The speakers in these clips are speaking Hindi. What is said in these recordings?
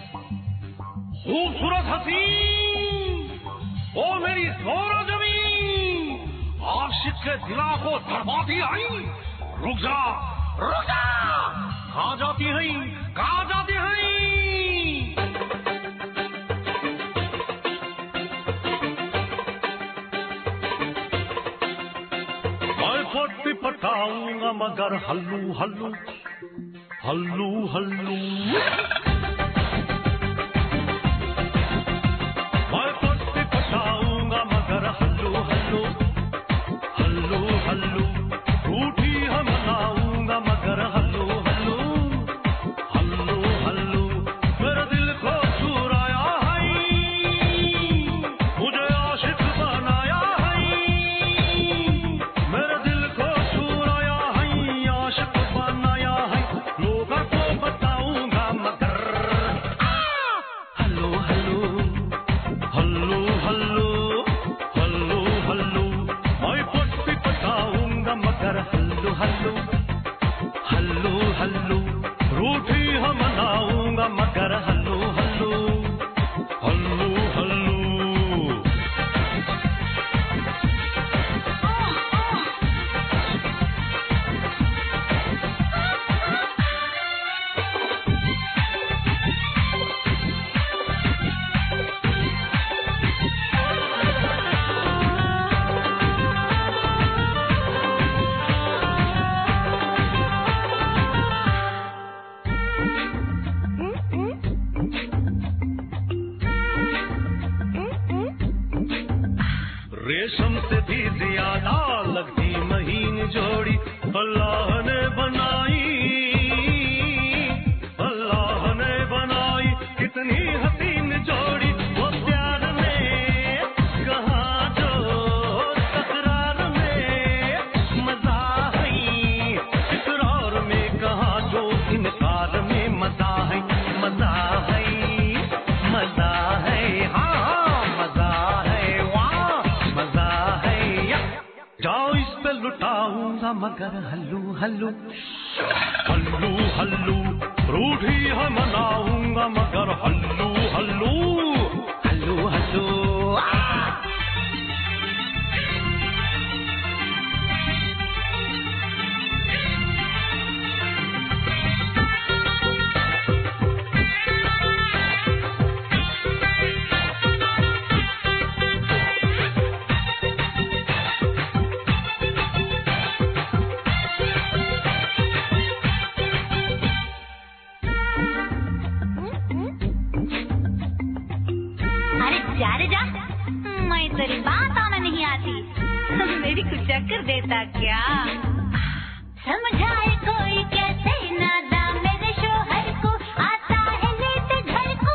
खूबसूरत हसीन, ओ मेरी सोना जमीन, आशिक के दिला को धड़पाती आई। रुक जा, रुक जा, कहाँ जाती है, कहाँ जाती है? मैं पट्टी पटाऊंगा मगर हल्लू हल्लू हल्लू हल्लू। मैं पट्टी पटाऊंगा मगर हल्लू हल्लू हल्लू हल्लू। रूठी है मनाऊंगा मगर हल्लू हल्लू हल्लू हल्लू। मेरे दिल को चुराया है, मुझे आशिक बनाया है। मेरे दिल को चुराया है, आशिक बनाया है। लोगों को बताऊंगा मगर हल्लू हल्लू हल्लू हल्लू हल्लू हल्लू। मैं पट्टी पटाऊंगा मगर हल्लू हल्लू हल्लू हल्लू। रूठी है मनाऊंगा मगर हल्लू हल्लू हल्लू हल्लू। रेशम से भी ज्यादा लगती महीन जोड़ी अल्लाह ने बनाई, अल्लाह ने बनाई। कितनी हसीन जोड़ी वो प्यार में कहाँ जो तकरार में मजा है, इकरार में कहाँ जो इनकार में मजा है, मजा है, मजा है। हाँ मजा है, वाह मजा है। जाओ इस पे लुटाऊंगा मगर हल्लू हल्लू हल्लू हल्लू। रूठी है मनाऊंगा मगर हल्लू हल्लू हल्लू हल्लू। जा रे जा, मैं तेरी बात आना नहीं आती। मेरी कुछ चक्कर देता क्या? समझाए कोई कैसे नादा मेरे शोहर को। आता है लेट घर को,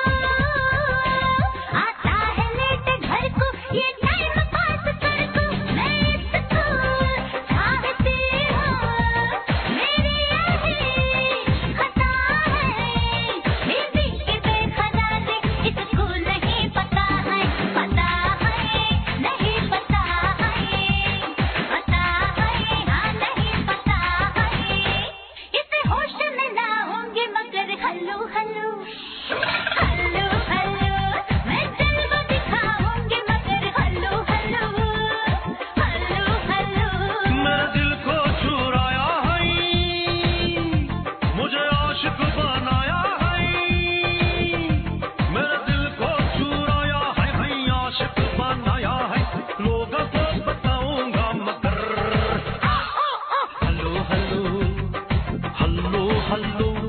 आता है लेट घर को। ये टाइम पास कर को मैं इसको चाहती हूँ। मेरी यही खता है, बीवी की बेखदारी इसको नहीं पता है। पता है नहीं पता है, पता है हाँ नहीं पता है। इसे होश में ना होंगे मगर हल्लू हल्लू हल्लू हल्लू। मैं जलवा दिखाऊंगी मगर हल्लू हल्लू हल्लू हल्लू। मेरे दिल को चुराया है, मुझे आशिक बनाया है। मेरे दिल को चुराया है, आशिक बनाया है। लोगों को बताऊंगा मगर हल्लू हल्लू हल्लू हल्लू।